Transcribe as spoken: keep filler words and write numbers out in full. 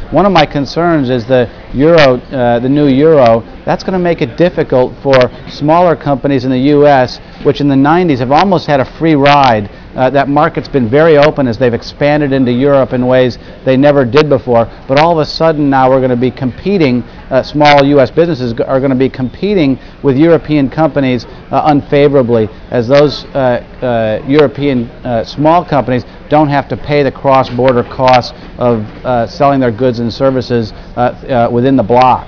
one of my concerns is the euro, uh, the new euro. That's going to make it difficult for smaller companies in the U S, which in the nineties have almost had a free ride. Uh, that market's been very open as they've expanded into Europe in ways they never did before. But all of a sudden now we're going to be competing, uh, small U S businesses are going to be competing with European companies uh, unfavorably, as those uh, uh, European uh, small companies don't have to pay the cross-border costs of uh, selling their goods and services uh, uh, within the bloc.